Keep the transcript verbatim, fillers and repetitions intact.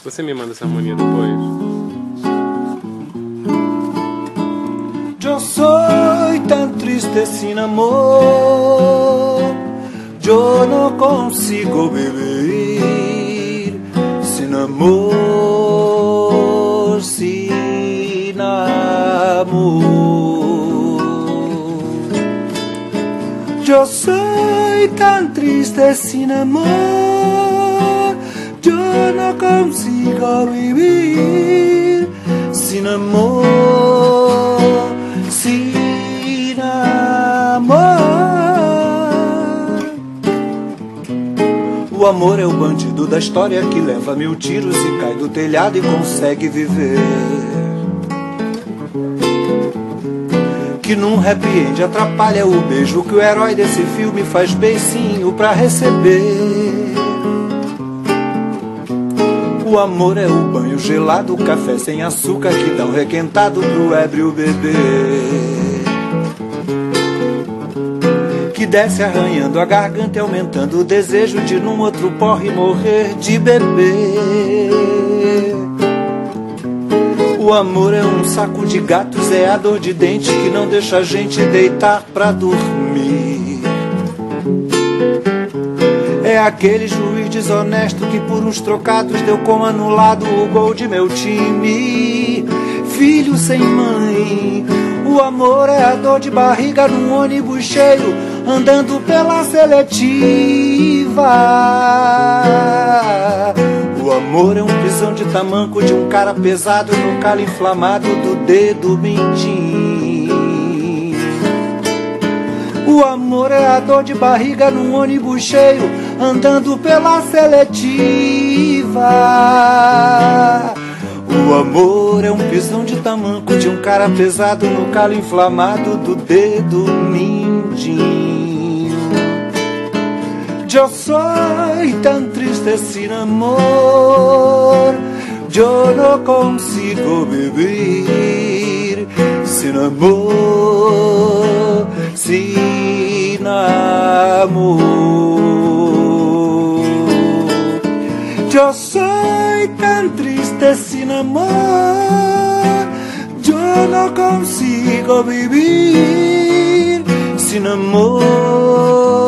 Você me manda essa harmonia depois. Yo soy tan triste sin amor, yo no consigo vivir sin amor, sin amor. Yo soy tan triste sin amor, yo no consigo vivir sin amor, sin amor. O amor é o bandido da história que leva mil tiros e cai do telhado e consegue viver. Que num happy end atrapalha o beijo que o herói desse filme faz beicinho pra receber. O amor é o banho gelado, o café sem açúcar que dá um requentado pro ébrio beber. Que desce arranhando a garganta e aumentando o desejo de num outro porre morrer de beber. O amor é um saco de gatos, é a dor de dente que não deixa a gente deitar pra dormir. É aquele juiz desonesto que por uns trocados deu como anulado o gol de meu time. Filho sem mãe, o amor é a dor de barriga num ônibus cheio, andando pela seletiva. O amor é um pisão de tamanco de um cara pesado no calo inflamado do dedo mindinho. O amor é a dor de barriga num ônibus cheio, andando pela seletiva. O amor é um pisão de tamanco de um cara pesado no calo inflamado do dedo mindinho. Yo soy tan triste sin amor, yo no consigo vivir sin amor, sin amor. Yo soy tan triste sin amor, yo no consigo vivir sin amor.